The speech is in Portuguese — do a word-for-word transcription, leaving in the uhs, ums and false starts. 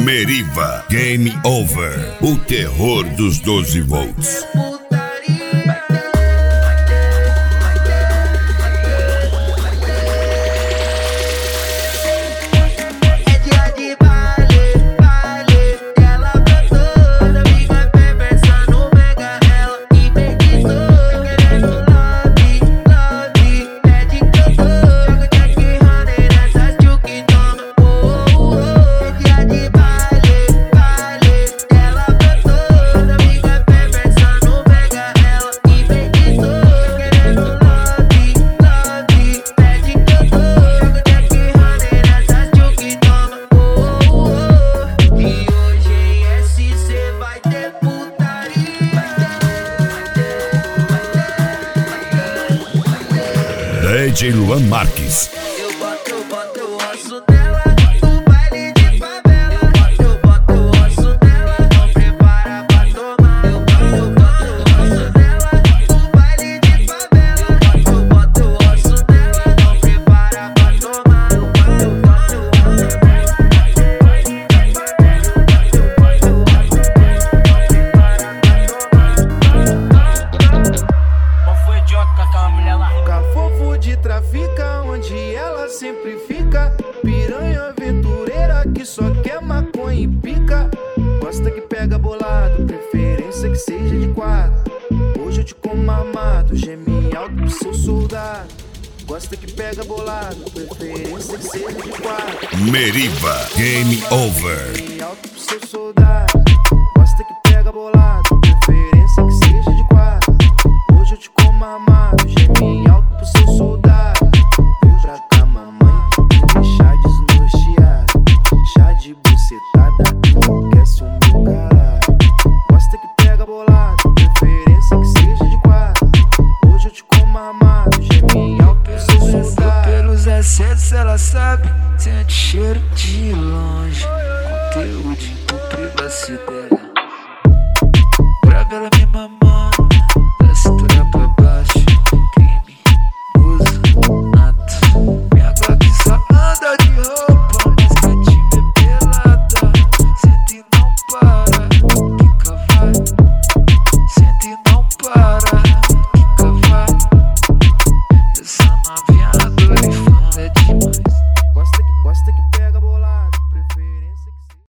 Meriva Game Over, o terror dos doze volts. D J Luan Marques. Eu boto, eu boto o osso dela no baile de favela. Eu boto o osso dela, não prepara pra tomar. Eu boto, eu boto o osso dela no baile de favela. Eu boto o osso dela, não prepara pra tomar. Eu boto, eu boto o osso Qual foi o idiota com aquela mulher lá? Cafofo de trafica, onde ela sempre fica. Piranha aventureira que só quer maconha e pica. Gosta que pega bolado, preferência que seja de quatro. Hoje eu te como armado, geme alto pro seu soldado. Gosta que pega bolado, preferência que seja de quatro. Meriva Game Over. Geme alto pro seu soldado. Gosta que pega bolado, preferência que seja de quatro. Hoje eu te como armado, geme alto pro seu soldado. Vem pra cá, mamãe, me deixar desnorteado. Chá de bucetada, enlouquece o meu caralho. Gosta que pega bolado, preferência que seja de quatro. Hoje eu te como armado, geme alto pro seu soldado. Pelos excessos ela sabe, sente cheiro de longe. Conteúdo com privacidade.